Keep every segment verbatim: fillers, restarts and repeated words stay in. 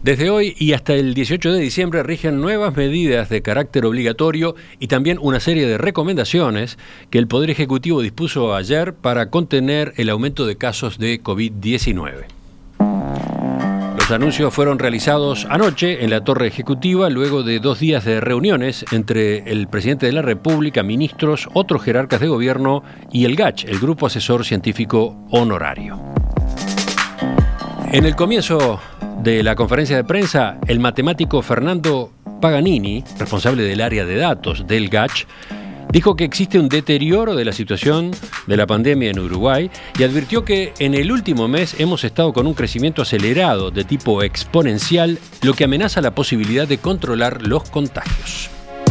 Desde hoy y hasta el dieciocho de diciembre rigen nuevas medidas de carácter obligatorio y también una serie de recomendaciones que el Poder Ejecutivo dispuso ayer para contener el aumento de casos de COVID diecinueve. Los anuncios fueron realizados anoche en la Torre Ejecutiva luego de dos días de reuniones entre el presidente de la República, ministros, otros jerarcas de gobierno y el G A C H, el Grupo Asesor Científico Honorario. En el comienzo de la conferencia de prensa, el matemático Fernando Paganini, responsable del área de datos del G A C H, dijo que existe un deterioro de la situación de la pandemia en Uruguay y advirtió que en el último mes hemos estado con un crecimiento acelerado de tipo exponencial, lo que amenaza la posibilidad de controlar los contagios.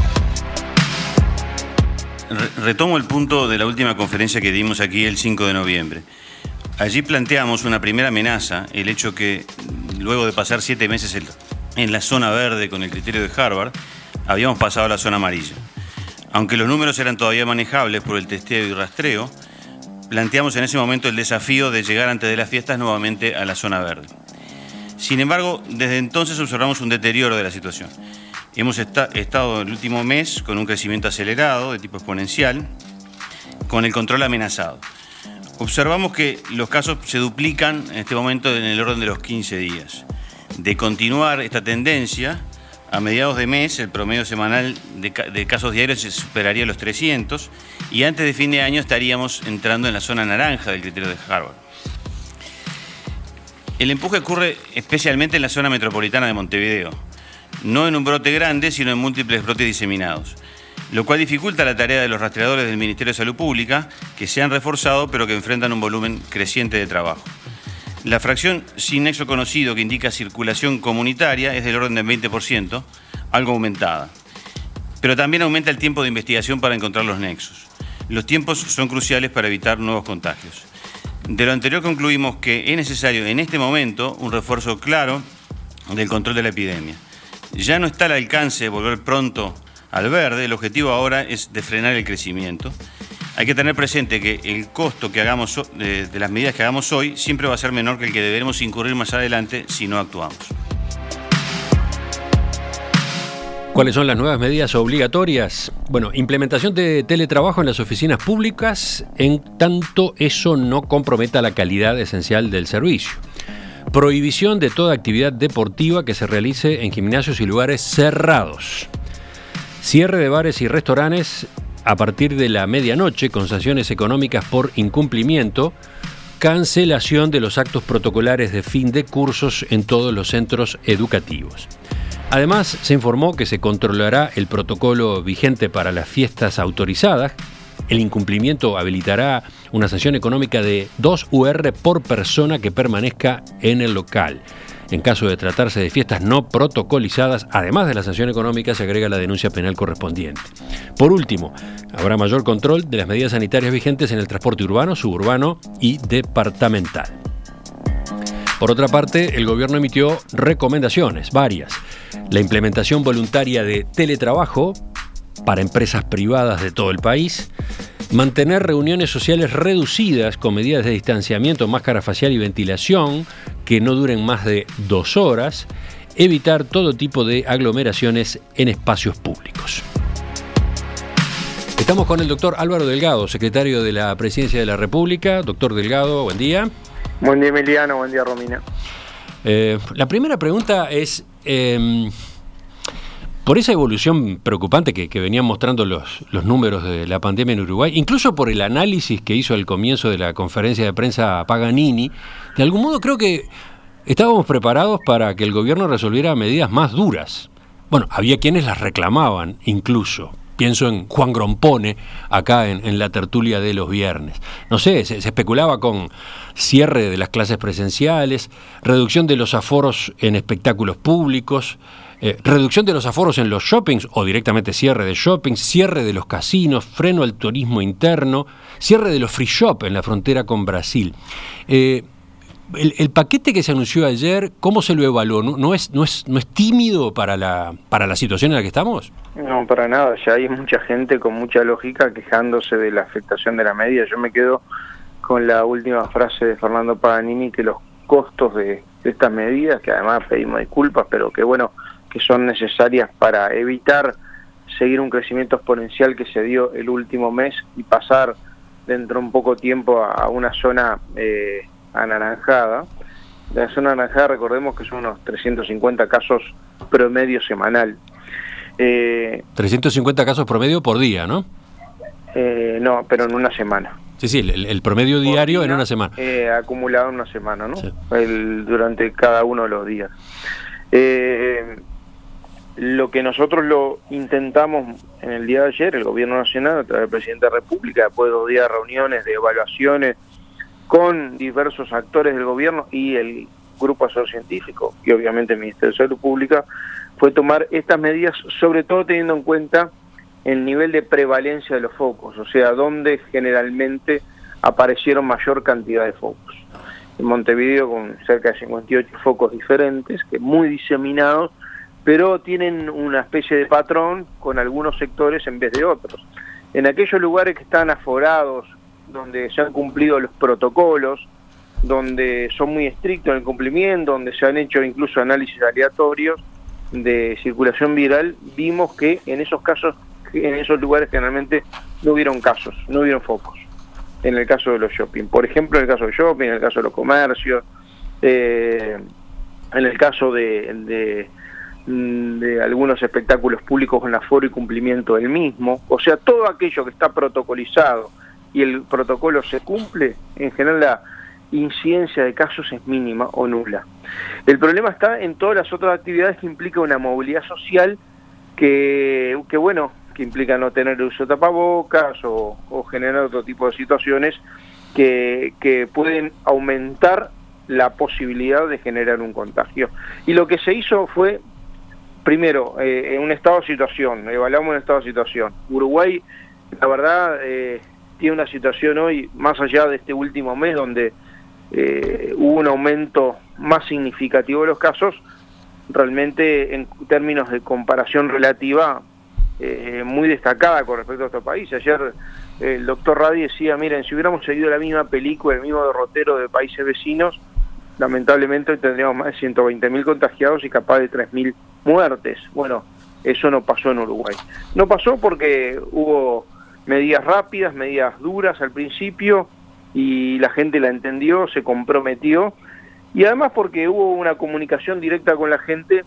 Retomo el punto de la última conferencia que dimos aquí el cinco de noviembre. Allí planteamos una primera amenaza, el hecho que luego de pasar siete meses en la zona verde con el criterio de Harvard, habíamos pasado a la zona amarilla. Aunque los números eran todavía manejables por el testeo y rastreo, planteamos en ese momento el desafío de llegar antes de las fiestas nuevamente a la zona verde. Sin embargo, desde entonces observamos un deterioro de la situación. Hemos esta- estado el último mes con un crecimiento acelerado de tipo exponencial, con el control amenazado. Observamos que los casos se duplican en este momento en el orden de los quince días. De continuar esta tendencia, a mediados de mes, el promedio semanal de, ca- de casos diarios se superaría los trescientos y antes de fin de año estaríamos entrando en la zona naranja del criterio de Harvard. El empuje ocurre especialmente en la zona metropolitana de Montevideo, no en un brote grande, sino en múltiples brotes diseminados, lo cual dificulta la tarea de los rastreadores del Ministerio de Salud Pública, que se han reforzado pero que enfrentan un volumen creciente de trabajo. La fracción sin nexo conocido que indica circulación comunitaria es del orden del veinte por ciento, algo aumentada. Pero también aumenta el tiempo de investigación para encontrar los nexos. Los tiempos son cruciales para evitar nuevos contagios. De lo anterior concluimos que es necesario en este momento un refuerzo claro del control de la epidemia. Ya no está al alcance de volver pronto al verde, el objetivo ahora es de frenar el crecimiento. Hay que tener presente que el costo que hagamos de, de las medidas que hagamos hoy siempre va a ser menor que el que deberemos incurrir más adelante si no actuamos. ¿Cuáles son las nuevas medidas obligatorias? Bueno, implementación de teletrabajo en las oficinas públicas, en tanto eso no comprometa la calidad esencial del servicio. Prohibición de toda actividad deportiva que se realice en gimnasios y lugares cerrados. Cierre de bares y restaurantes a partir de la medianoche con sanciones económicas por incumplimiento, cancelación de los actos protocolares de fin de cursos en todos los centros educativos. Además, se informó que se controlará el protocolo vigente para las fiestas autorizadas. El incumplimiento habilitará una sanción económica de dos U R por persona que permanezca en el local. En caso de tratarse de fiestas no protocolizadas, además de la sanción económica, se agrega la denuncia penal correspondiente. Por último, habrá mayor control de las medidas sanitarias vigentes en el transporte urbano, suburbano y departamental. Por otra parte, el gobierno emitió recomendaciones, varias. La implementación voluntaria de teletrabajo para empresas privadas de todo el país, mantener reuniones sociales reducidas con medidas de distanciamiento, máscara facial y ventilación que no duren más de dos horas, evitar todo tipo de aglomeraciones en espacios públicos. Estamos con el doctor Álvaro Delgado, secretario de la Presidencia de la República. Doctor Delgado, buen día. Buen día, Emiliano. Buen día, Romina. Eh, la primera pregunta es, eh, por esa evolución preocupante que, que venían mostrando los, los números de la pandemia en Uruguay, incluso por el análisis que hizo al comienzo de la conferencia de prensa Paganini, de algún modo creo que estábamos preparados para que el gobierno resolviera medidas más duras. Bueno, había quienes las reclamaban incluso. Pienso en Juan Grompone, acá en, en la tertulia de los viernes. No sé, se, se especulaba con cierre de las clases presenciales, reducción de los aforos en espectáculos públicos, eh, reducción de los aforos en los shoppings o directamente cierre de shoppings, cierre de los casinos, freno al turismo interno, cierre de los free shop en la frontera con Brasil. Eh, El, el paquete que se anunció ayer, ¿cómo se lo evaluó? ¿No, no, es, no, es, ¿No es tímido para la, para la situación en la que estamos? No, para nada. Ya hay mucha gente con mucha lógica quejándose de la afectación de la medida. Yo me quedo con la última frase de Fernando Paganini, que los costos de de estas medidas, que además pedimos disculpas, pero que bueno, que son necesarias para evitar seguir un crecimiento exponencial que se dio el último mes y pasar dentro de un poco tiempo a, a una zona eh, anaranjada. La zona anaranjada, recordemos que son unos trescientos cincuenta casos promedio semanal. Eh, trescientos cincuenta casos promedio por día, ¿no? Eh, no, pero en una semana. Sí, sí, el, el promedio Por diario día, en una semana. Eh, acumulado en una semana, ¿no? Sí. El, durante cada uno de los días. Eh, lo que nosotros lo intentamos en el día de ayer, el Gobierno Nacional, a través del Presidente de la República, después de dos días de reuniones, de evaluaciones, con diversos actores del Gobierno y el Grupo Asesor Científico, y obviamente el Ministerio de Salud Pública, fue tomar estas medidas, sobre todo teniendo en cuenta el nivel de prevalencia de los focos, o sea, donde generalmente aparecieron mayor cantidad de focos. En Montevideo con cerca de cincuenta y ocho focos diferentes, que muy diseminados, pero tienen una especie de patrón con algunos sectores en vez de otros. En aquellos lugares que están aforados, donde se han cumplido los protocolos, donde son muy estrictos en el cumplimiento, donde se han hecho incluso análisis aleatorios de circulación viral, vimos que en esos casos, en esos lugares generalmente no hubieron casos, no hubieron focos. En el caso de los shopping, por ejemplo, en el caso de shopping, en el caso de los comercios, eh, en el caso de, de, de algunos espectáculos públicos con aforo y cumplimiento del mismo, o sea, todo aquello que está protocolizado y el protocolo se cumple, en general la incidencia de casos es mínima o nula. El problema está en todas las otras actividades que implican una movilidad social que, que bueno, que implica no tener el uso de tapabocas o, o generar otro tipo de situaciones que, que pueden aumentar la posibilidad de generar un contagio. Y lo que se hizo fue, primero, eh, en un estado de situación, evaluamos un estado de situación. Uruguay, la verdad, eh, tiene una situación hoy, más allá de este último mes, donde eh, hubo un aumento más significativo de los casos, realmente en términos de comparación relativa, Eh, muy destacada con respecto a otros países. Ayer eh, el doctor Radi decía, miren, si hubiéramos seguido la misma película, el mismo derrotero de países vecinos, lamentablemente hoy tendríamos más de ciento veinte mil contagiados y capaz de tres mil muertes. Bueno, eso no pasó en Uruguay. No pasó porque hubo medidas rápidas, medidas duras al principio, y la gente la entendió, se comprometió, y además porque hubo una comunicación directa con la gente,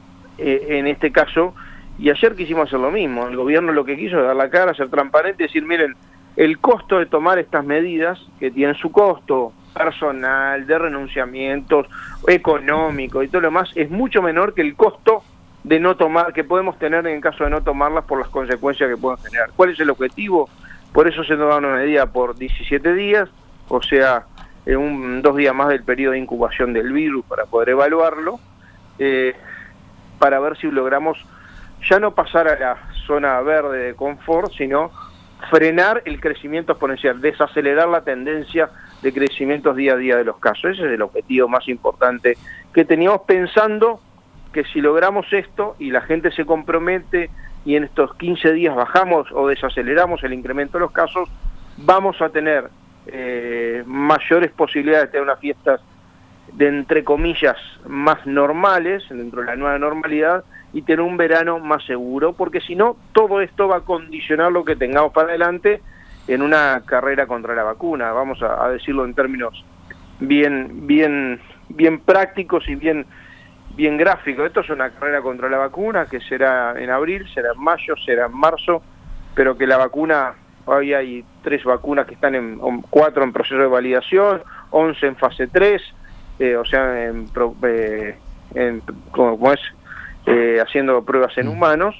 eh, en este caso. Y ayer quisimos hacer lo mismo. El gobierno lo que quiso es dar la cara, ser transparente y decir, miren, el costo de tomar estas medidas, que tienen su costo personal, de renunciamientos, económico y todo lo demás, es mucho menor que el costo de no tomar, que podemos tener en caso de no tomarlas por las consecuencias que pueden generar. ¿Cuál es el objetivo? Por eso se nos da una medida por diecisiete días, o sea, en un, dos días más del periodo de incubación del virus para poder evaluarlo, eh, para ver si logramos ya no pasar a la zona verde de confort, sino frenar el crecimiento exponencial, desacelerar la tendencia de crecimientos día a día de los casos. Ese es el objetivo más importante que teníamos, pensando que si logramos esto y la gente se compromete y en estos quince días bajamos o desaceleramos el incremento de los casos, vamos a tener eh, mayores posibilidades de tener unas fiestas de, entre comillas, más normales, dentro de la nueva normalidad, y tener un verano más seguro, porque si no, todo esto va a condicionar lo que tengamos para adelante en una carrera contra la vacuna, vamos a, a decirlo en términos bien, bien, bien prácticos y bien, bien gráficos. Esto es una carrera contra la vacuna que será en abril, será en mayo, será en marzo, pero que la vacuna, hoy hay tres vacunas que están en, cuatro en proceso de validación, once en fase tres, eh, o sea, en, eh, en como, como es, Eh, haciendo pruebas en humanos,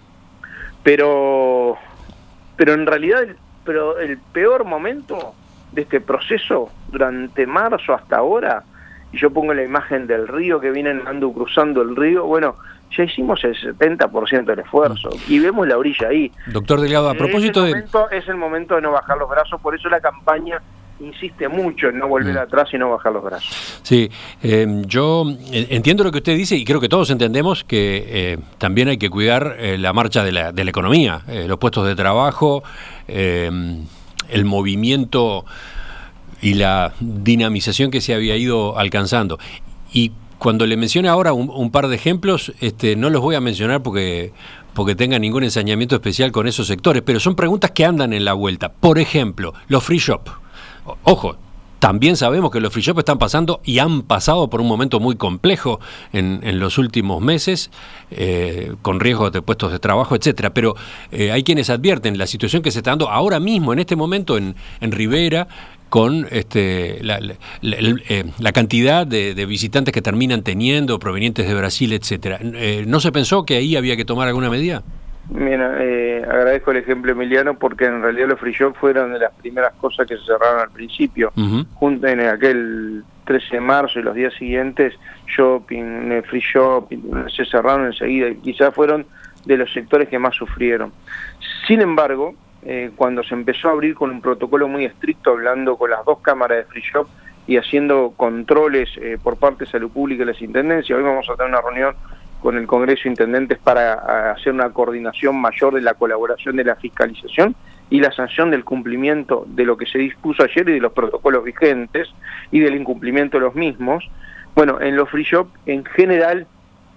pero pero en realidad el, pero el peor momento de este proceso, durante marzo hasta ahora, y yo pongo la imagen del río que viene andando cruzando el río, bueno, ya hicimos el setenta por ciento del esfuerzo y vemos la orilla ahí. Doctor Delgado, a propósito de... momento, Es el momento de no bajar los brazos, por eso la campaña insiste mucho en no volver mm. atrás y no bajar los brazos. Sí, eh, yo entiendo lo que usted dice y creo que todos entendemos que eh, también hay que cuidar eh, la marcha de la, de la economía, eh, los puestos de trabajo, eh, el movimiento y la dinamización que se había ido alcanzando. y cuando le mencione ahora un, un par de ejemplos, este, no los voy a mencionar porque, porque tenga ningún ensañamiento especial con esos sectores, pero son preguntas que andan en la vuelta. Por ejemplo, los free shop. O, ojo, también sabemos que los free shop están pasando y han pasado por un momento muy complejo en, en los últimos meses, eh, con riesgos de puestos de trabajo, etcétera. Pero eh, hay quienes advierten la situación que se está dando ahora mismo, en este momento, en, en Rivera, con este, la, la, la, eh, la cantidad de, de visitantes que terminan teniendo, provenientes de Brasil, etcétera. Eh, ¿No se pensó que ahí había que tomar alguna medida? Mira, eh, agradezco el ejemplo, Emiliano, porque en realidad los free shop fueron de las primeras cosas que se cerraron al principio. Uh-huh. Junto en aquel trece de marzo y los días siguientes, shopping, free shop, se cerraron enseguida y quizás fueron de los sectores que más sufrieron. Sin embargo, eh, cuando se empezó a abrir con un protocolo muy estricto, hablando con las dos cámaras de free shop y haciendo controles eh, por parte de Salud Pública y las Intendencias, hoy vamos a tener una reunión con el Congreso de Intendentes para hacer una coordinación mayor de la colaboración de la fiscalización y la sanción del cumplimiento de lo que se dispuso ayer y de los protocolos vigentes y del incumplimiento de los mismos. Bueno, en los free shop en general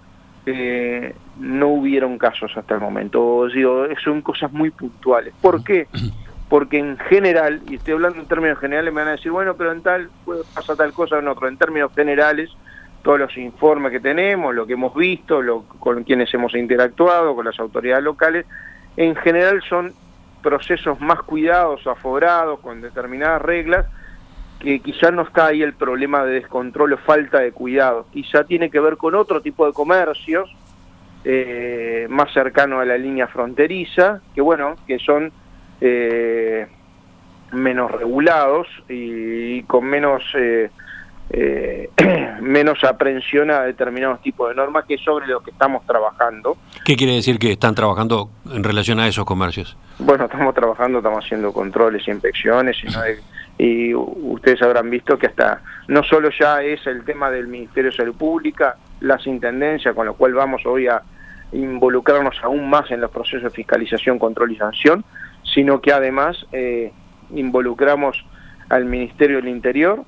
eh, no hubieron casos hasta el momento. Digo, son cosas muy puntuales. ¿Por qué? Porque en general, y estoy hablando en términos generales, me van a decir, bueno, pero en tal pasa tal cosa, en otro. En términos generales, todos los informes que tenemos, lo que hemos visto, lo, con quienes hemos interactuado, con las autoridades locales, en general son procesos más cuidados, aforados, con determinadas reglas, que quizá no está ahí el problema de descontrol o falta de cuidado. Quizá tiene que ver con otro tipo de comercios, eh, más cercano a la línea fronteriza, que bueno, que son eh, menos regulados y, y con menos... Eh, Eh, menos aprensión a determinados tipos de normas, que es sobre lo que estamos trabajando. ¿Qué quiere decir que están trabajando en relación a esos comercios? Bueno, estamos trabajando, estamos haciendo controles e inspecciones, sino de, y ustedes habrán visto que hasta no solo ya es el tema del Ministerio de Salud Pública, las intendencias, con lo cual vamos hoy a involucrarnos aún más en los procesos de fiscalización, control y sanción, sino que además eh, involucramos al Ministerio del Interior,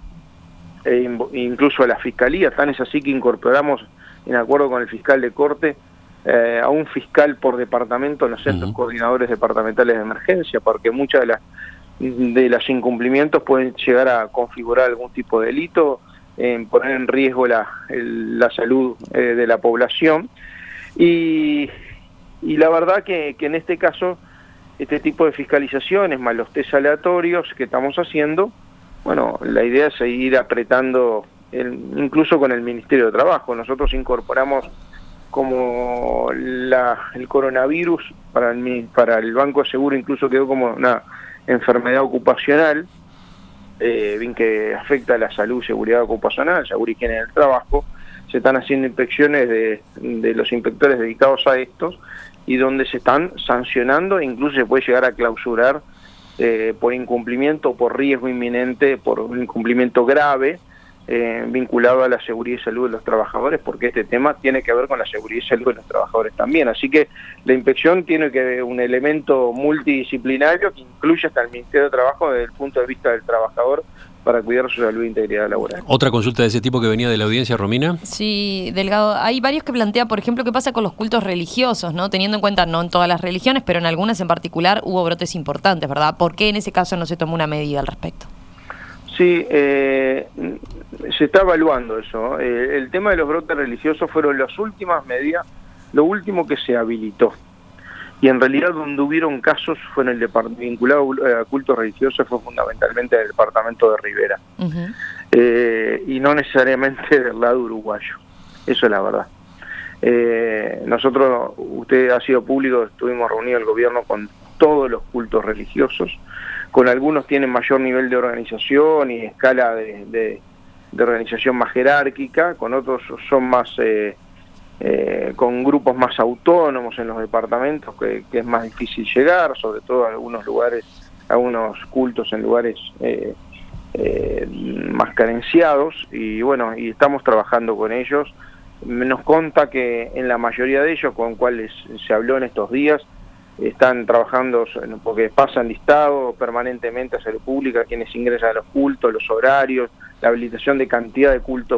e incluso a la Fiscalía. Tan es así que incorporamos, en acuerdo con el fiscal de corte, eh, a un fiscal por departamento en los centros uh-huh. coordinadores departamentales de emergencia, porque muchas de las de los incumplimientos pueden llegar a configurar algún tipo de delito, en poner en riesgo la, el, la salud eh, de la población, y, y la verdad que, que en este caso este tipo de fiscalizaciones más los test aleatorios que estamos haciendo, bueno, la idea es seguir apretando, el, incluso con el Ministerio de Trabajo. Nosotros incorporamos como la, el coronavirus para el, para el Banco de Seguro, incluso quedó como una enfermedad ocupacional, eh, bien que afecta a la salud, seguridad ocupacional, seguridad y higiene del trabajo. Se están haciendo inspecciones de, de los inspectores dedicados a estos y donde se están sancionando e incluso se puede llegar a clausurar Eh, por incumplimiento, por riesgo inminente, por un incumplimiento grave eh, vinculado a la seguridad y salud de los trabajadores, porque este tema tiene que ver con la seguridad y salud de los trabajadores también. Así que la inspección tiene que ver un elemento multidisciplinario que incluye hasta el Ministerio de Trabajo desde el punto de vista del trabajador, para cuidar su salud e integridad laboral. ¿Otra consulta de ese tipo que venía de la audiencia, Romina? Sí, Delgado, hay varios que plantean, por ejemplo, qué pasa con los cultos religiosos, ¿no? Teniendo en cuenta, no en todas las religiones, pero en algunas en particular hubo brotes importantes, ¿verdad? ¿Por qué en ese caso no se tomó una medida al respecto? Sí, eh, se está evaluando eso. Eh, el tema de los brotes religiosos fueron las últimas medidas, lo último que se habilitó. Y en realidad donde hubieron casos fue en el departamento vinculado a cultos religiosos, fue fundamentalmente del departamento de Rivera. Uh-huh. Eh, y no necesariamente del lado uruguayo. Eso es la verdad. Eh, nosotros, usted ha sido público, estuvimos reunidos el gobierno con todos los cultos religiosos, con algunos tienen mayor nivel de organización y escala de, de, de organización más jerárquica, con otros son más... Eh, Eh, con grupos más autónomos en los departamentos que, que es más difícil llegar, sobre todo a algunos lugares, a algunos cultos en lugares eh, eh, más carenciados, y bueno, y estamos trabajando con ellos. Nos consta que en la mayoría de ellos, con cuales se habló en estos días, están trabajando, porque pasan listado permanentemente a Salud Pública quienes ingresan a los cultos, los horarios, la habilitación de cantidad de cultos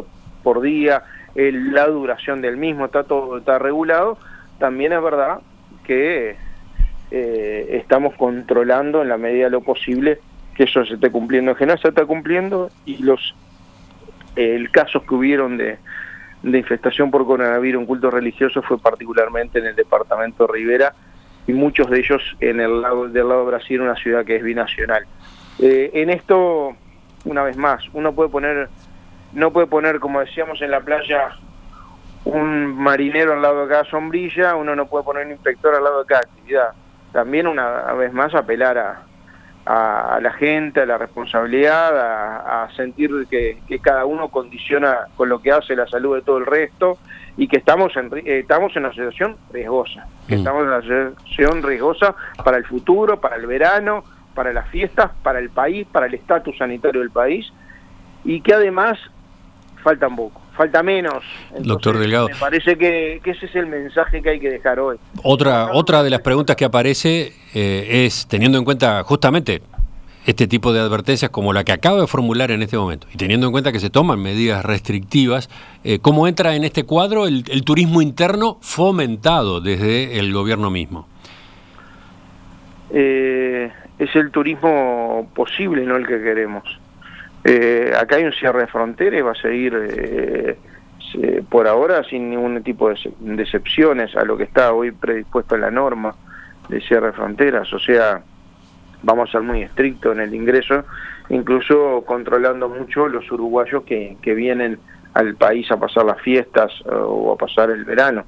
por día, el, la duración del mismo, está todo está regulado. También es verdad que eh, estamos controlando en la medida de lo posible que eso se esté cumpliendo. En general se está cumpliendo, y los eh, el casos que hubieron de, de infestación por coronavirus en cultos religiosos fue particularmente en el departamento de Rivera, y muchos de ellos en el lado del lado de Brasil, una ciudad que es binacional. Eh, en esto, una vez más, uno puede poner, no puede poner, como decíamos en la playa, un marinero al lado de cada sombrilla, uno no puede poner un inspector al lado de cada actividad. También, una vez más, apelar a, a, a la gente, a la responsabilidad, a, a sentir que, que cada uno condiciona con lo que hace la salud de todo el resto, y que estamos en, eh, estamos en una situación riesgosa, que mm. estamos en una situación riesgosa para el futuro, para el verano, para las fiestas, para el país, para el estatus sanitario del país, y que además faltan poco, falta menos. Entonces, doctor Delgado, me parece que, que ese es el mensaje que hay que dejar hoy. Otra, otra de las preguntas que aparece eh, es, teniendo en cuenta justamente este tipo de advertencias como la que acaba de formular en este momento, y teniendo en cuenta que se toman medidas restrictivas, eh, ¿cómo entra en este cuadro el, el turismo interno fomentado desde el gobierno mismo? Eh, es el turismo posible, no el que queremos. Eh, acá hay un cierre de fronteras, va a seguir eh, se, por ahora sin ningún tipo de, de excepciones a lo que está hoy predispuesto en la norma de cierre de fronteras. O sea, vamos a ser muy estrictos en el ingreso, incluso controlando mucho los uruguayos que, que vienen al país a pasar las fiestas o a pasar el verano.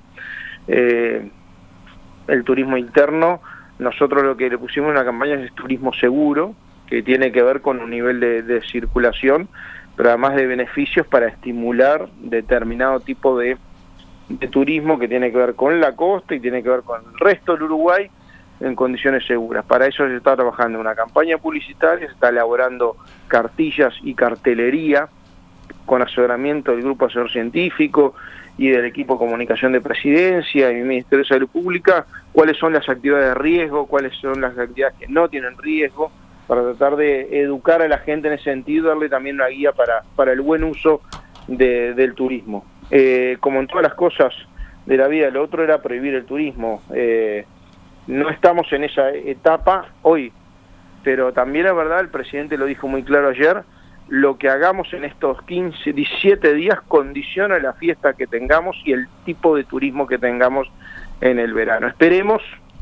Eh, el turismo interno, nosotros lo que le pusimos en la campaña es turismo seguro, que tiene que ver con un nivel de, de circulación, pero además de beneficios para estimular determinado tipo de, de turismo que tiene que ver con la costa y tiene que ver con el resto del Uruguay en condiciones seguras. Para eso se está trabajando una campaña publicitaria, se está elaborando cartillas y cartelería con asesoramiento del Grupo Asesor Científico y del equipo de comunicación de Presidencia y Ministerio de Salud Pública, cuáles son las actividades de riesgo, cuáles son las actividades que no tienen riesgo, para tratar de educar a la gente en ese sentido, darle también una guía para, para el buen uso de, del turismo. Eh, como en todas las cosas de la vida, lo otro era prohibir el turismo. Eh, no estamos en esa etapa hoy, pero también es verdad, el presidente lo dijo muy claro ayer, lo que hagamos en estos quince, diecisiete días condiciona la fiesta que tengamos y el tipo de turismo que tengamos en el verano. Esperemos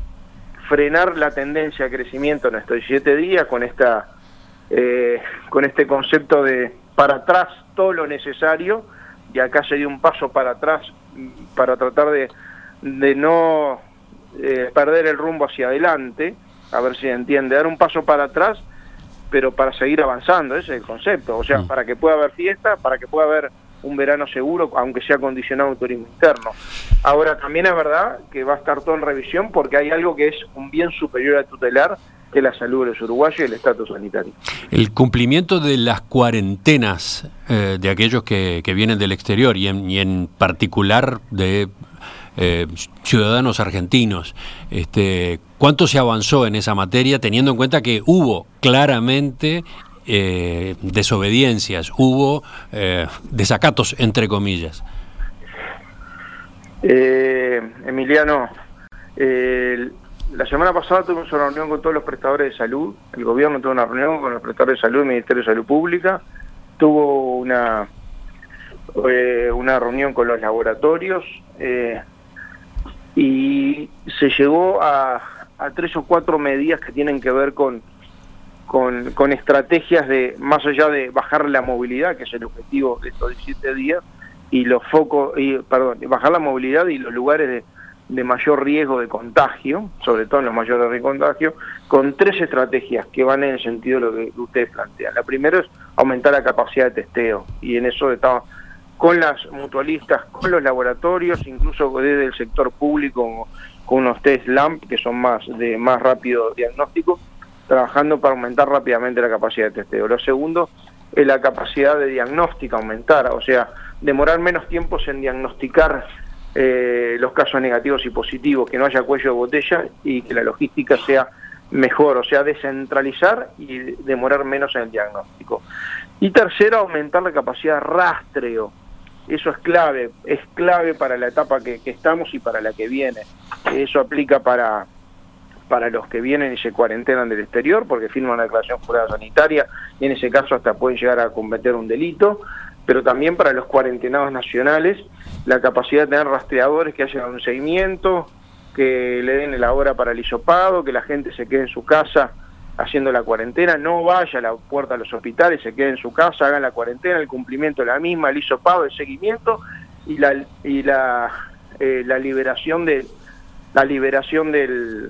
frenar la tendencia de crecimiento en estos diecisiete días con esta eh, con este concepto de para atrás todo lo necesario, y acá sería un paso para atrás para tratar de, de no eh, perder el rumbo hacia adelante, a ver si se entiende, dar un paso para atrás pero para seguir avanzando, ese es el concepto, o sea, mm. para que pueda haber fiesta, para que pueda haber un verano seguro, aunque sea condicionado al turismo interno. Ahora, también es verdad que va a estar todo en revisión porque hay algo que es un bien superior a tutelar, que es la salud de los uruguayos y el estatus sanitario. El cumplimiento de las cuarentenas eh, de aquellos que, que vienen del exterior y en, y en particular de eh, ciudadanos argentinos, este, ¿cuánto se avanzó en esa materia teniendo en cuenta que hubo claramente Eh, desobediencias, hubo eh, desacatos, entre comillas? Eh, Emiliano, eh, la semana pasada tuvimos una reunión con todos los prestadores de salud, el gobierno tuvo una reunión con los prestadores de salud, el Ministerio de Salud Pública, tuvo una, eh, una reunión con los laboratorios eh, y se llegó a, a tres o cuatro medidas que tienen que ver con Con, con estrategias de, más allá de bajar la movilidad, que es el objetivo de estos diecisiete días, y los focos, y, perdón, bajar la movilidad y los lugares de, de mayor riesgo de contagio, sobre todo en los mayores riesgos de contagio, con tres estrategias que van en el sentido de lo que ustedes plantean. La primera es aumentar la capacidad de testeo, y en eso estamos con las mutualistas, con los laboratorios, incluso desde el sector público, con unos test LAMP, que son más de más rápido diagnóstico, trabajando para aumentar rápidamente la capacidad de testeo. Lo segundo es la capacidad de diagnóstica, aumentar, o sea, demorar menos tiempos en diagnosticar eh, los casos negativos y positivos, que no haya cuello de botella y que la logística sea mejor, o sea, descentralizar y demorar menos en el diagnóstico. Y tercero, aumentar la capacidad de rastreo Eso es clave, es clave para la etapa que, que estamos y para la que viene. Eso aplica para, para los que vienen y se cuarentenan del exterior, porque firman una declaración jurada sanitaria, y en ese caso hasta pueden llegar a cometer un delito, pero también para los cuarentenados nacionales, la capacidad de tener rastreadores que hagan un seguimiento, que le den la hora para el hisopado, que la gente se quede en su casa haciendo la cuarentena, no vaya a la puerta de los hospitales, se quede en su casa, hagan la cuarentena, el cumplimiento de la misma, el hisopado, el seguimiento y la y la eh, la liberación de la liberación del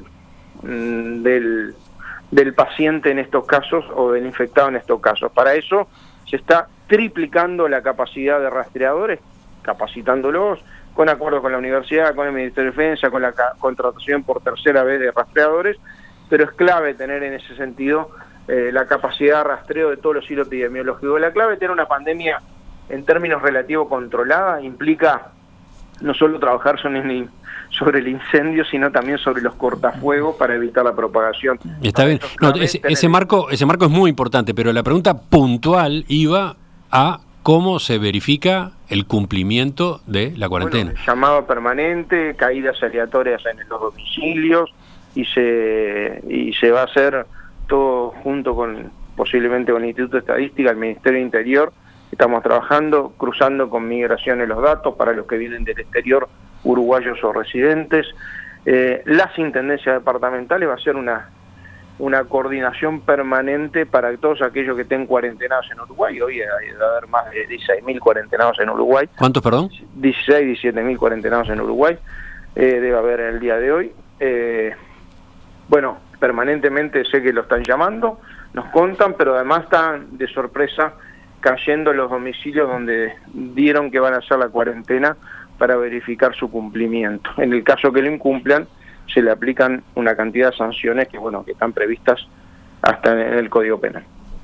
del del paciente en estos casos o del infectado en estos casos. Para eso se está triplicando la capacidad de rastreadores, capacitándolos con acuerdo con la universidad, con el Ministerio de Defensa, con la contratación por tercera vez de rastreadores, pero es clave tener en ese sentido eh, la capacidad de rastreo de todos los hilos epidemiológicos. La clave de tener una pandemia en términos relativos controlada implica no solo trabajar sobre el, sobre el incendio, sino también sobre los cortafuegos para evitar la propagación. Está bien. No, ese, ese marco, ese marco es muy importante, pero la pregunta puntual iba a cómo se verifica el cumplimiento de la cuarentena. Bueno, llamado permanente, caídas aleatorias en los domicilios, y se y se va a hacer todo junto con posiblemente con el Instituto de Estadística, el Ministerio de Interior. Estamos trabajando, cruzando con Migraciones los datos para los que vienen del exterior, uruguayos o residentes. Eh, las intendencias departamentales va a ser una una coordinación permanente para todos aquellos que estén cuarentenados en Uruguay. Hoy hay de haber más de dieciséis mil cuarentenados en Uruguay. ¿Cuántos, perdón? dieciséis, diecisiete mil cuarentenados en Uruguay. Eh, debe haber en el día de hoy. Eh, Bueno, permanentemente sé que lo están llamando, nos contan, pero además están de sorpresa cayendo en los domicilios donde dieron que van a hacer la cuarentena para verificar su cumplimiento. En el caso que lo incumplan, se le aplican una cantidad de sanciones que, bueno, que están previstas hasta en el Código Penal.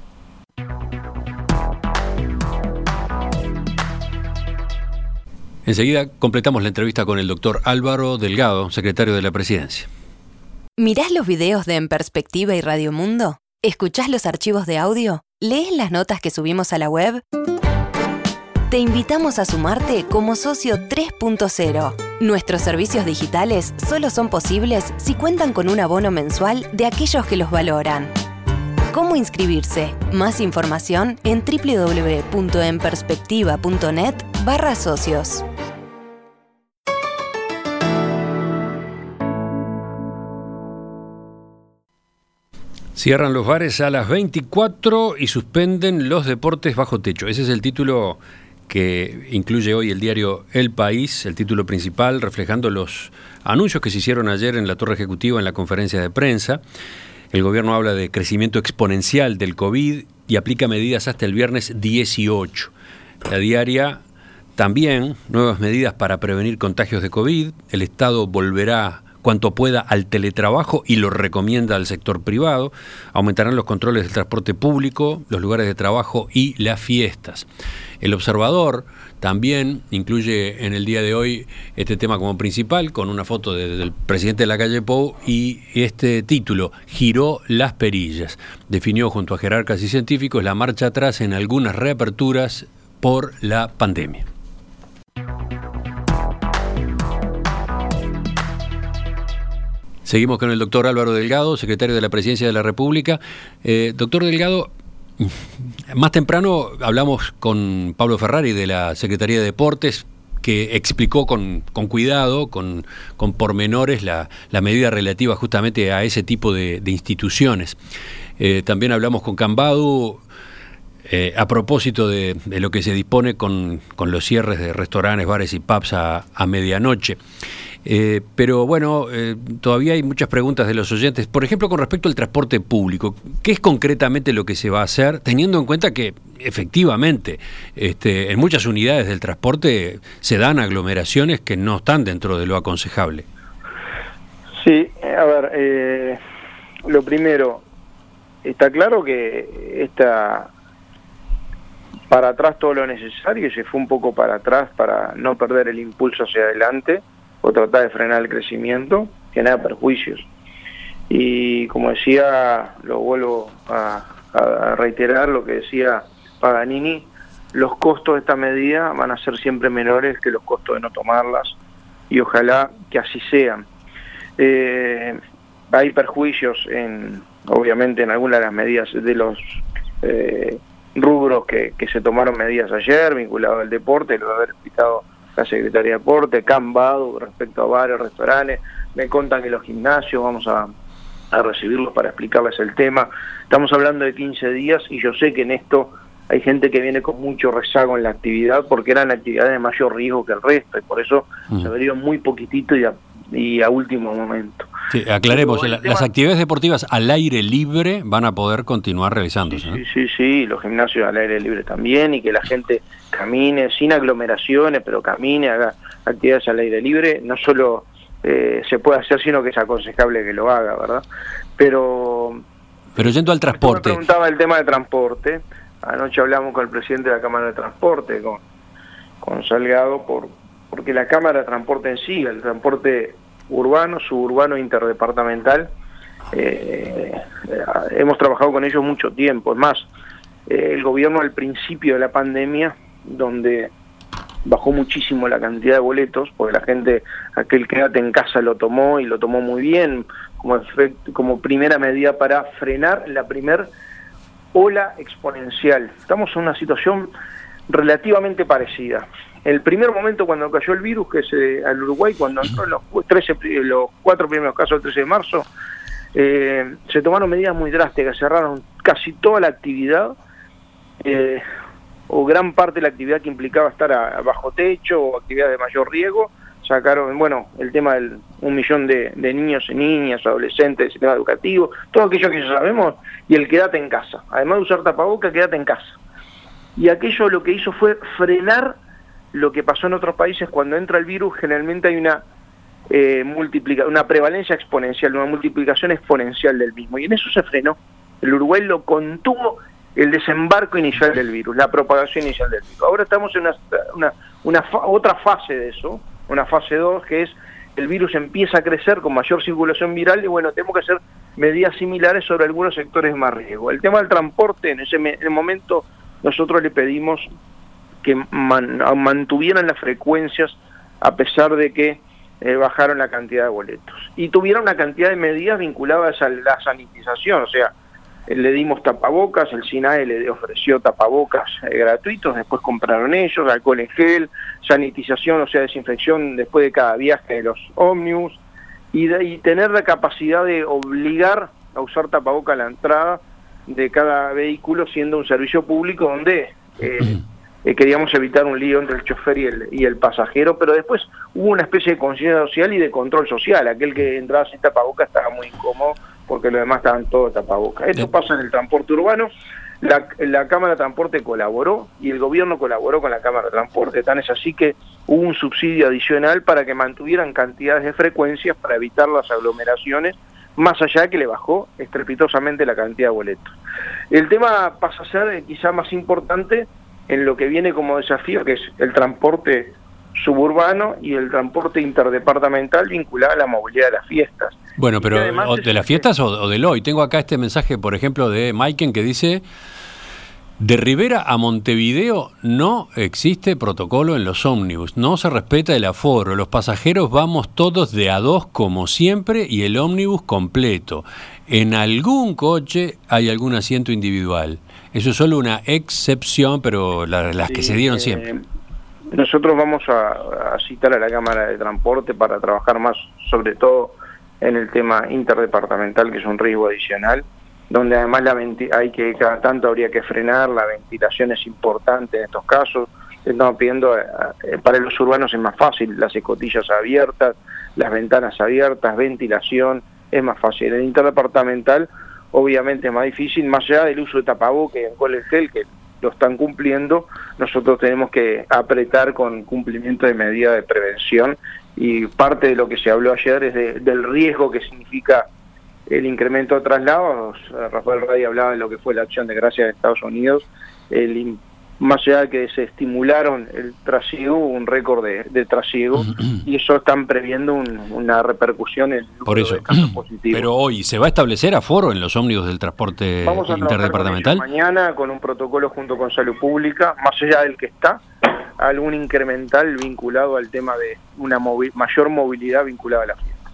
Enseguida completamos la entrevista con el doctor Álvaro Delgado, secretario de la Presidencia. ¿Mirás los videos de En Perspectiva y Radio Mundo? ¿Escuchás los archivos de audio? ¿Lees las notas que subimos a la web? Te invitamos a sumarte como socio tres punto cero. Nuestros servicios digitales solo son posibles si cuentan con un abono mensual de aquellos que los valoran. ¿Cómo inscribirse? Más información en doble u doble u doble u punto en perspectiva punto net barra socios. Cierran los bares a las veinticuatro y suspenden los deportes bajo techo. Ese es el título que incluye hoy el diario El País, el título principal, reflejando los anuncios que se hicieron ayer en la Torre Ejecutiva en la conferencia de prensa. El gobierno habla de crecimiento exponencial del COVID y aplica medidas hasta el viernes dieciocho. La diaria también, nuevas medidas para prevenir contagios de COVID. El Estado volverá cuanto pueda al teletrabajo y lo recomienda al sector privado. Aumentarán los controles del transporte público, los lugares de trabajo y las fiestas. El Observador también incluye en el día de hoy este tema como principal, con una foto de, del presidente de la calle Pou y este título: giró las perillas. Definió junto a jerarcas y científicos la marcha atrás en algunas reaperturas por la pandemia. Seguimos con el doctor Álvaro Delgado, secretario de la Presidencia de la República. Eh, doctor Delgado, más temprano hablamos con Pablo Ferrari de la Secretaría de Deportes, que explicó con, con cuidado, con, con pormenores, la, la medida relativa justamente a ese tipo de, de instituciones. Eh, también hablamos con Cambadu eh, a propósito de, de lo que se dispone con, con los cierres de restaurantes, bares y pubs a, a medianoche. Eh, pero bueno, eh, todavía hay muchas preguntas de los oyentes, por ejemplo con respecto al transporte público. ¿Qué es concretamente lo que se va a hacer, teniendo en cuenta que efectivamente este, en muchas unidades del transporte se dan aglomeraciones que no están dentro de lo aconsejable? Sí, a ver, eh, lo primero, está claro que está para atrás todo lo necesario y se fue un poco para atrás para no perder el impulso hacia adelante o tratar de frenar el crecimiento, genera perjuicios. Y como decía, lo vuelvo a, a reiterar lo que decía Paganini, los costos de esta medida van a ser siempre menores que los costos de no tomarlas, y ojalá que así sean. Eh, hay perjuicios, en, obviamente, en algunas de las medidas de los eh, rubros que, que se tomaron medidas ayer, vinculados al deporte, lo va a haber explicado la Secretaría de Deporte, Cambado, respecto a bares, restaurantes. Me contan que los gimnasios, vamos a, a recibirlos para explicarles el tema. Estamos hablando de quince días, y yo sé que en esto hay gente que viene con mucho rezago en la actividad, porque eran actividades de mayor riesgo que el resto, y por eso mm. se abrió muy poquitito y a, y a último momento. Sí, aclaremos, la, tema, las actividades deportivas al aire libre van a poder continuar realizándose, sí, ¿no? Sí, sí, sí, los gimnasios al aire libre también, y que la gente camine sin aglomeraciones, pero camine, haga actividades al aire libre. No solo eh, se puede hacer, sino que es aconsejable que lo haga, ¿verdad? Pero... Pero yendo al transporte... Me preguntaba el tema de transporte. Anoche hablamos con el presidente de la Cámara de Transporte, con, con Salgado, por, porque la Cámara de Transporte en sí, el transporte urbano, suburbano, interdepartamental, eh, eh, hemos trabajado con ellos mucho tiempo. Es más, eh, el gobierno al principio de la pandemia, donde bajó muchísimo la cantidad de boletos, porque la gente, aquel quédate en casa lo tomó, y lo tomó muy bien, como, efecto, como primera medida para frenar la primer ola exponencial. Estamos en una situación relativamente parecida. El primer momento cuando cayó el virus, que es eh, al Uruguay, cuando entró en los, trece, los cuatro primeros casos el trece de marzo, eh, se tomaron medidas muy drásticas, cerraron casi toda la actividad, eh, o gran parte de la actividad que implicaba estar a, a bajo techo, o actividades de mayor riesgo. Sacaron, bueno, el tema del un millón de, de niños y niñas, adolescentes, del sistema educativo, todo aquello que ya sabemos, y el quédate en casa. Además de usar tapabocas, quédate en casa. Y aquello lo que hizo fue frenar lo que pasó en otros países. Cuando entra el virus, generalmente hay una eh, multiplica, una prevalencia exponencial, una multiplicación exponencial del mismo, y en eso se frenó. El Uruguay lo contuvo el desembarco inicial del virus, la propagación inicial del virus. Ahora estamos en una, una, una fa- otra fase de eso, una fase dos, que es el virus empieza a crecer con mayor circulación viral, y bueno, tenemos que hacer medidas similares sobre algunos sectores más riesgo. El tema del transporte, en ese me- en el momento nosotros le pedimos que man- mantuvieran las frecuencias a pesar de que eh, bajaron la cantidad de boletos, y tuvieron una cantidad de medidas vinculadas a la sanitización. O sea, eh, le dimos tapabocas, el SINAE le ofreció tapabocas eh, gratuitos, después compraron ellos, alcohol en gel, sanitización, o sea, desinfección después de cada viaje de los ómnibus, y, de, y tener la capacidad de obligar a usar tapabocas a la entrada de cada vehículo, siendo un servicio público donde eh, eh, queríamos evitar un lío entre el chofer y el, y el pasajero. Pero después hubo una especie de conciencia social y de control social. Aquel que entraba sin tapabocas estaba muy incómodo, porque los demás estaban todos tapabocas. Esto pasa en el transporte urbano. La, la Cámara de Transporte colaboró, y el gobierno colaboró con la Cámara de Transporte. Tan es así que hubo un subsidio adicional para que mantuvieran cantidades de frecuencias para evitar las aglomeraciones, más allá de que le bajó estrepitosamente la cantidad de boletos. El tema pasa a ser eh, quizá más importante en lo que viene como desafío, que es el transporte suburbano y el transporte interdepartamental vinculado a la movilidad de las fiestas. Bueno, pero ¿de las fiestas o, o del hoy? Tengo acá este mensaje, por ejemplo, de Maiken, que dice: de Rivera a Montevideo no existe protocolo en los ómnibus, no se respeta el aforo, los pasajeros vamos todos de a dos como siempre y el ómnibus completo. En algún coche hay algún asiento individual. Eso es solo una excepción, pero la, las sí, que se dieron eh, siempre. Nosotros vamos a, a citar a la Cámara de Transporte para trabajar más, sobre todo en el tema interdepartamental, que es un riesgo adicional, donde además la venti- hay que cada tanto habría que frenar, la ventilación es importante en estos casos. Estamos pidiendo, eh, para los urbanos es más fácil, las escotillas abiertas, las ventanas abiertas, ventilación, es más fácil. El interdepartamental obviamente es más difícil, más allá del uso de tapabocas y alcohol en gel, que lo están cumpliendo. Nosotros tenemos que apretar con cumplimiento de medidas de prevención, y parte de lo que se habló ayer es de, del riesgo que significa el incremento de traslados. Rafael Radi hablaba de lo que fue la acción de gracias de Estados Unidos, el, más allá de que se estimularon el trasiego, hubo un récord de, de trasiego, y eso están previendo un, una repercusión en el Por eso. de casos positivos. Pero hoy, ¿se va a establecer aforo en los ómnibus del transporte Vamos a interdepartamental? Con mañana con un protocolo junto con Salud Pública, más allá del que está, algún incremental vinculado al tema de una movi- mayor movilidad vinculada a las fiestas.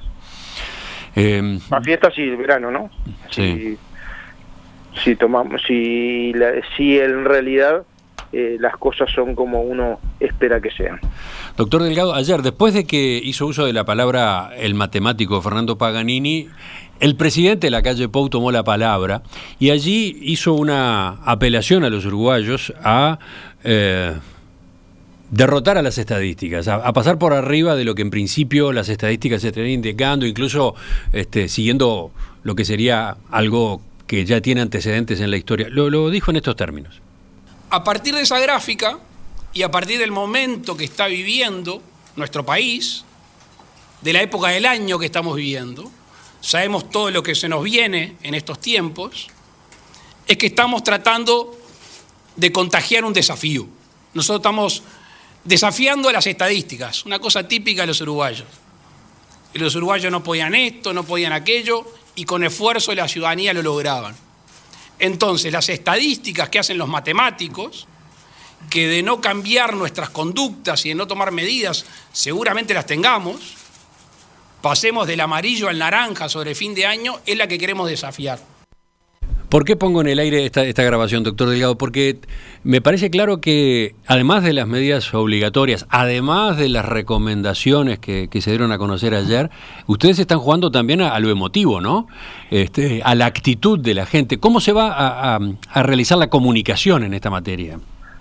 Eh, Las fiestas y el verano, ¿no? Sí. Si, si tomamos, si, la, si en realidad eh, las cosas son como uno espera que sean. Doctor Delgado, ayer, después de que hizo uso de la palabra el matemático Fernando Paganini, el presidente de la calle Pou tomó la palabra y allí hizo una apelación a los uruguayos a eh, derrotar a las estadísticas, a, a pasar por arriba de lo que en principio las estadísticas se estarían indicando, incluso este, siguiendo lo que sería algo que ya tiene antecedentes en la historia. Lo, lo dijo en estos términos. A partir de esa gráfica y a partir del momento que está viviendo nuestro país, de la época del año que estamos viviendo, sabemos todo lo que se nos viene en estos tiempos, es que estamos tratando de contagiar un desafío. Nosotros estamos desafiando a las estadísticas, una cosa típica de los uruguayos. Y los uruguayos no podían esto, no podían aquello, y con esfuerzo de la ciudadanía lo lograban. Entonces, las estadísticas que hacen los matemáticos, que de no cambiar nuestras conductas y de no tomar medidas, seguramente las tengamos, pasemos del amarillo al naranja sobre fin de año, es la que queremos desafiar. ¿Por qué pongo en el aire esta, esta grabación, doctor Delgado? Porque me parece claro que, además de las medidas obligatorias, además de las recomendaciones que, que se dieron a conocer ayer, ustedes están jugando también a, a lo emotivo, ¿no? Este, a la actitud de la gente. ¿Cómo se va a, a, a realizar la comunicación en esta materia?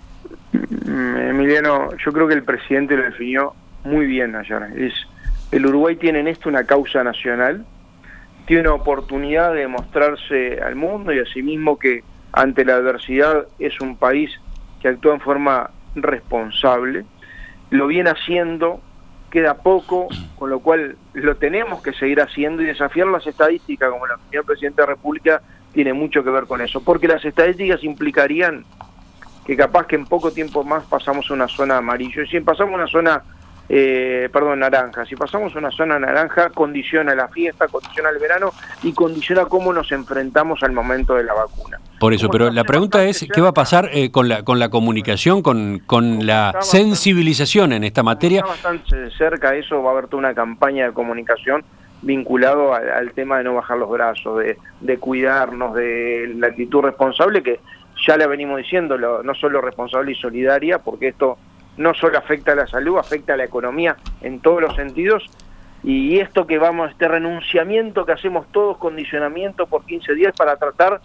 Emiliano, yo creo que el presidente lo definió muy bien ayer. Es, el Uruguay tiene en esto una causa nacional, tiene una oportunidad de mostrarse al mundo y asimismo que ante la adversidad es un país que actúa en forma responsable, lo viene haciendo, queda poco, con lo cual lo tenemos que seguir haciendo y desafiar las estadísticas, como la señor presidente de la República, tiene mucho que ver con eso, porque las estadísticas implicarían que capaz que en poco tiempo más pasamos a una zona amarillo, y si pasamos a una zona Eh, perdón, naranja. Si pasamos a una zona naranja, condiciona la fiesta, condiciona el verano y condiciona cómo nos enfrentamos al momento de la vacuna. Por eso, pero la pregunta es, ¿qué va a pasar eh, con la con la comunicación, con, con la sensibilización en esta materia? Está bastante cerca eso, va a haber toda una campaña de comunicación vinculado al, al tema de no bajar los brazos, de, de cuidarnos, de la actitud responsable, que ya le venimos diciendo, lo, no solo responsable y solidaria, porque esto no solo afecta a la salud, afecta a la economía en todos los sentidos, y esto que vamos, este renunciamiento que hacemos todos, condicionamiento por quince días para tratar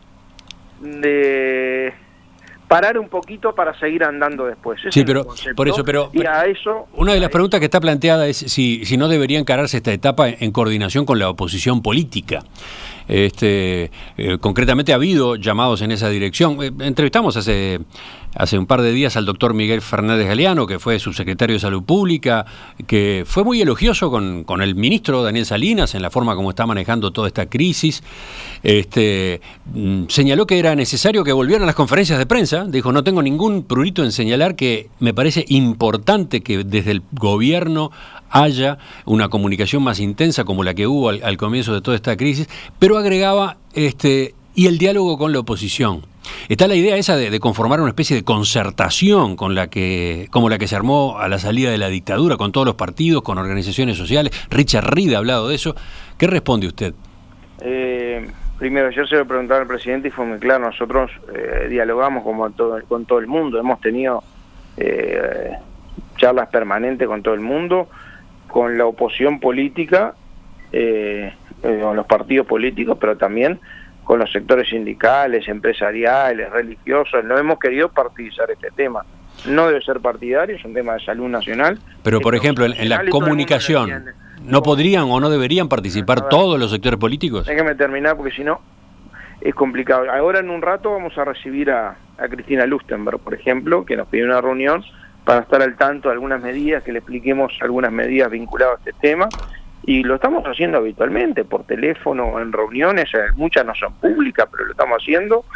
de parar un poquito para seguir andando después. Ese sí, es pero por eso, pero, y a eso, una de las a preguntas que está planteada es si, si no debería encararse esta etapa en, en coordinación con la oposición política. Este, eh, concretamente ha habido llamados en esa dirección. Eh, entrevistamos hace, hace un par de días al doctor Miguel Fernández Galeano, que fue subsecretario de Salud Pública, que fue muy elogioso con, con el ministro Daniel Salinas en la forma como está manejando toda esta crisis. Este, mm, señaló que era necesario que volvieran a las conferencias de prensa. Dijo, no tengo ningún prurito en señalar que me parece importante que desde el gobierno haya una comunicación más intensa como la que hubo al, al comienzo de toda esta crisis, pero agregaba, este, y el diálogo con la oposición. Está la idea esa de, de conformar una especie de concertación con la que, como la que se armó a la salida de la dictadura, con todos los partidos, con organizaciones sociales. Richard Reed ha hablado de eso. ¿Qué responde usted? Eh, primero, ayer se lo preguntaba al presidente y fue muy claro. Nosotros eh, dialogamos como todo, con todo el mundo. Hemos tenido eh, charlas permanentes con todo el mundo, con la oposición política, eh, eh, con los partidos políticos, pero también con los sectores sindicales, empresariales, religiosos. No hemos querido partidizar este tema. No debe ser partidario, es un tema de salud nacional. Pero, por ejemplo, en, en la comunicación, ¿no podrían o no deberían participar todos los sectores políticos? Déjeme terminar porque si no es complicado. Ahora en un rato vamos a recibir a, a Cristina Lustenberg, por ejemplo, que nos pidió una reunión para estar al tanto de algunas medidas, que le expliquemos algunas medidas vinculadas a este tema, y lo estamos haciendo habitualmente, por teléfono, en reuniones, muchas no son públicas, pero lo estamos haciendo,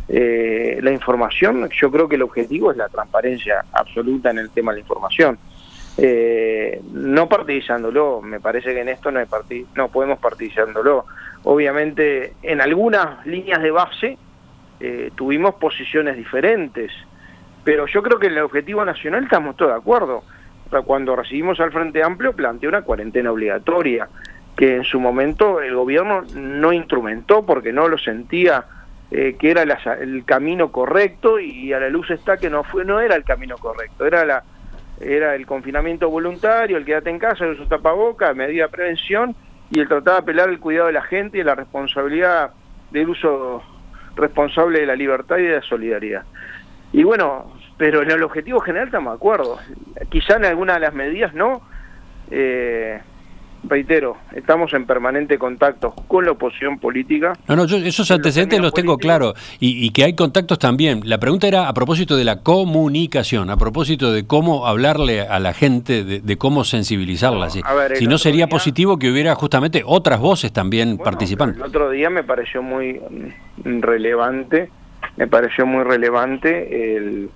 eh, la información. Yo creo que el objetivo es la transparencia absoluta en el tema de la información. Eh, no partidizándolo, me parece que en esto no, hay partid no podemos partidizándolo. Obviamente, en algunas líneas de base eh, tuvimos posiciones diferentes, pero yo creo que en el objetivo nacional estamos todos de acuerdo. O sea, cuando recibimos al Frente Amplio planteó una cuarentena obligatoria, que en su momento el gobierno no instrumentó porque no lo sentía eh, que era la, el camino correcto, y a la luz está que no fue, no era el camino correcto, era la era el confinamiento voluntario, el quédate en casa, el uso tapaboca, medida de prevención, y el tratar de apelar al cuidado de la gente y la responsabilidad del uso responsable de la libertad y de la solidaridad. Y bueno, pero en el objetivo general estamos de acuerdo. Quizá en alguna de las medidas no. Eh, reitero, estamos en permanente contacto con la oposición política. No, no, yo esos antecedentes los tengo claros, y, y que hay contactos también. La pregunta era a propósito de la comunicación, a propósito de cómo hablarle a la gente, de, de cómo sensibilizarla. Si, ver, si no sería día, positivo que hubiera justamente otras voces también bueno, participando. El otro día me pareció muy relevante, me pareció muy relevante el,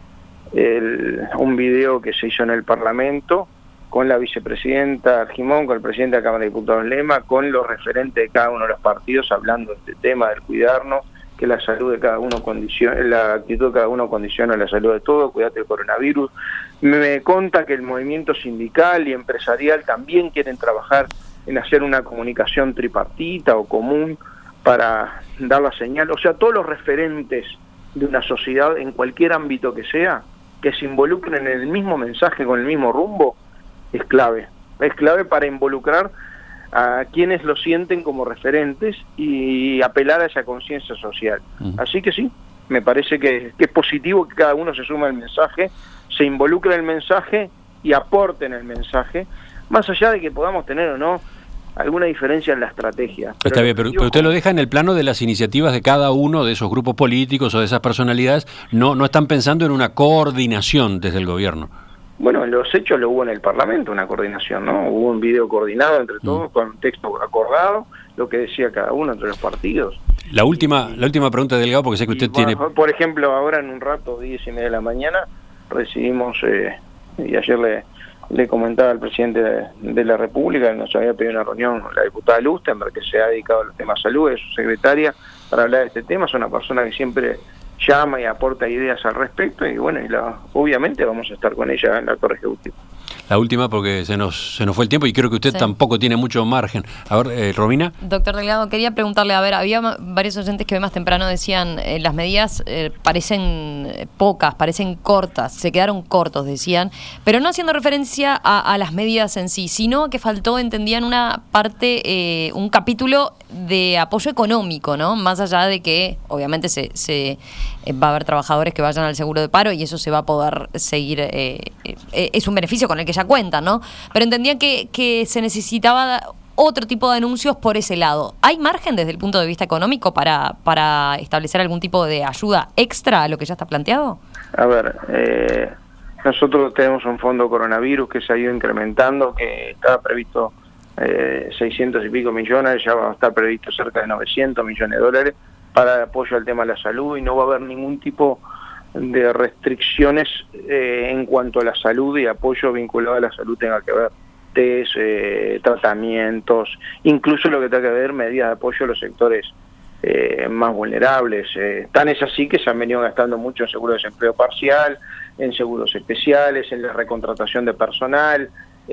el, un video que se hizo en el Parlamento, con la vicepresidenta Argimón, con el presidente de la Cámara de Diputados Lema, con los referentes de cada uno de los partidos, hablando de este tema del cuidarnos, que la salud de cada uno condiciona, la actitud de cada uno condiciona la salud de todos, cuidate del coronavirus. Me conta que el movimiento sindical y empresarial también quieren trabajar en hacer una comunicación tripartita o común para dar la señal. O sea, todos los referentes de una sociedad, en cualquier ámbito que sea, que se involucren en el mismo mensaje, con el mismo rumbo, es clave, es clave para involucrar a quienes lo sienten como referentes y apelar a esa conciencia social. Uh-huh. Así que sí, me parece que, que es positivo que cada uno se suma al mensaje, se involucre en el mensaje y aporte en el mensaje, más allá de que podamos tener o no alguna diferencia en la estrategia. Pero Está bien, pero, pero usted lo deja en el plano de las iniciativas de cada uno de esos grupos políticos o de esas personalidades, no, no están pensando en una coordinación desde el gobierno. Bueno, en los hechos lo hubo en el Parlamento, una coordinación, ¿no? Hubo un video coordinado entre todos, mm. con un texto acordado, lo que decía cada uno entre los partidos. La última la última pregunta, Delgado, porque sé que usted y, bueno, tiene... Por ejemplo, ahora en un rato, diez y media de la mañana, recibimos, eh, y ayer le, le comentaba al presidente de, de la República, nos había pedido una reunión la diputada Lustenberg, que se ha dedicado a los temas de salud, es su secretaria, para hablar de este tema. Es una persona que siempre llama y aporta ideas al respecto, y bueno, y la, obviamente vamos a estar con ella en la Torre Ejecutiva. La última, porque se nos se nos fue el tiempo y creo que usted sí. tampoco tiene mucho margen. A ver, eh, Romina. Doctor Delgado, quería preguntarle, a ver, había varios oyentes que hoy más temprano decían, eh, las medidas eh, parecen pocas, parecen cortas, se quedaron cortos, decían, pero no haciendo referencia a, a las medidas en sí, sino que faltó, entendían, una parte, eh, un capítulo de apoyo económico, ¿no? Más allá de que, obviamente, se, se eh, va a haber trabajadores que vayan al seguro de paro y eso se va a poder seguir, eh, eh, es un beneficio con el que ya cuentan, ¿no? Pero entendían que, que se necesitaba otro tipo de anuncios por ese lado. ¿Hay margen desde el punto de vista económico para, para establecer algún tipo de ayuda extra a lo que ya está planteado? A ver, eh, nosotros tenemos un fondo coronavirus que se ha ido incrementando, que estaba previsto eh, seiscientos y pico millones, ya va a estar previsto cerca de novecientos millones de dólares para apoyo al tema de la salud, y no va a haber ningún tipo de restricciones eh, en cuanto a la salud y apoyo vinculado a la salud tenga que ver test, eh, tratamientos, incluso lo que tenga que ver medidas de apoyo a los sectores eh, más vulnerables. Eh, tan es así que se han venido gastando mucho en seguro de desempleo parcial, en seguros especiales, en la recontratación de personal,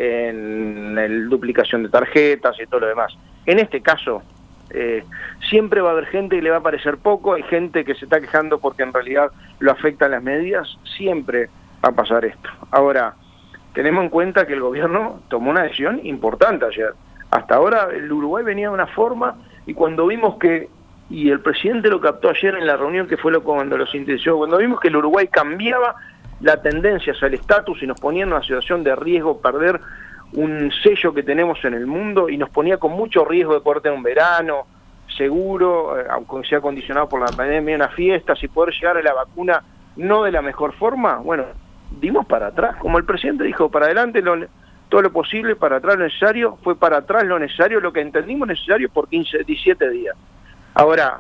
en la duplicación de tarjetas y todo lo demás. En este caso, Eh, siempre va a haber gente que le va a parecer poco, hay gente que se está quejando porque en realidad lo afectan las medidas, siempre va a pasar esto. Ahora, tenemos en cuenta que el gobierno tomó una decisión importante ayer. Hasta ahora el Uruguay venía de una forma, y cuando vimos que, y el presidente lo captó ayer en la reunión que fue lo cuando lo sintetizó, cuando vimos que el Uruguay cambiaba la tendencia hacia el estatus y nos ponía en una situación de riesgo, perder un sello que tenemos en el mundo, y nos ponía con mucho riesgo de poder tener un verano seguro, eh, aunque sea condicionado por la pandemia, una fiesta, si poder llegar a la vacuna no de la mejor forma. Bueno, dimos para atrás, como el presidente dijo, para adelante lo, todo lo posible, para atrás lo necesario, fue para atrás lo necesario, lo que entendimos necesario por quince, diecisiete días. Ahora,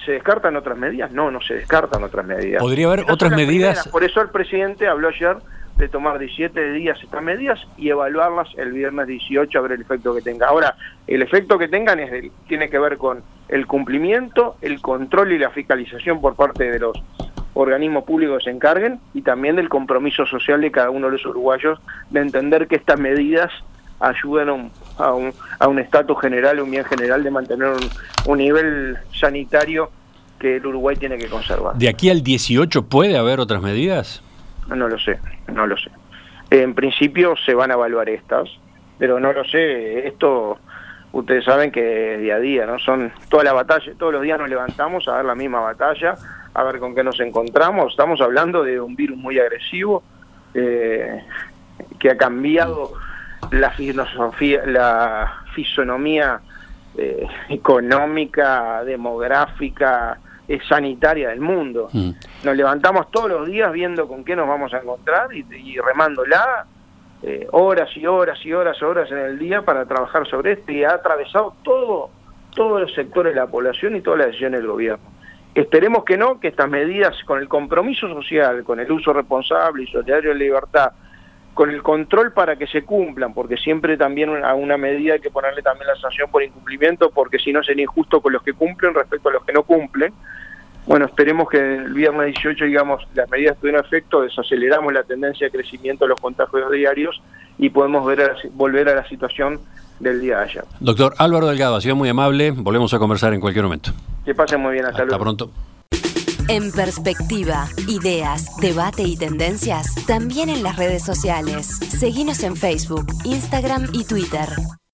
¿Se descartan otras medidas? No, no se descartan otras medidas. ¿Podría haber Estas otras son las medidas? primeras. Por eso el presidente habló ayer de tomar diecisiete días estas medidas y evaluarlas el viernes dieciocho a ver el efecto que tenga. Ahora, el efecto que tengan es el, tiene que ver con el cumplimiento, el control y la fiscalización por parte de los organismos públicos que se encarguen y también del compromiso social de cada uno de los uruguayos de entender que estas medidas ayudan a un, a un, a un estatus general, un bien general de mantener un, un nivel sanitario que el Uruguay tiene que conservar. ¿De aquí al dieciocho puede haber otras medidas? No lo sé, no lo sé. En principio se van a evaluar estas, pero no lo sé. Esto, ustedes saben que es día a día, ¿no? Son toda la batalla, todos los días nos levantamos a ver la misma batalla, a ver con qué nos encontramos. Estamos hablando de un virus muy agresivo eh, que ha cambiado la filosofía, la fisonomía eh, económica, demográfica, eh, sanitaria del mundo. Mm. Nos levantamos todos los días viendo con qué nos vamos a encontrar y, y remándola eh, horas y horas y horas y horas en el día para trabajar sobre esto, y ha atravesado todo, todos los sectores de la población y todas las decisiones del gobierno. Esperemos que no, que estas medidas, con el compromiso social, con el uso responsable y solidario de la libertad, con el control para que se cumplan, porque siempre también a una medida hay que ponerle también la sanción por incumplimiento, porque si no sería injusto con los que cumplen respecto a los que no cumplen. Bueno, esperemos que el viernes dieciocho, digamos, las medidas tuvieron efecto, desaceleramos la tendencia de crecimiento de los contagios diarios y podemos ver a, volver a la situación del día de ayer. Doctor Álvaro Delgado, ha sido muy amable, volvemos a conversar en cualquier momento. Que pasen muy bien, hasta, hasta luego. Hasta pronto. En Perspectiva, ideas, debate y tendencias, también en las redes sociales. Seguinos en Facebook, Instagram y Twitter.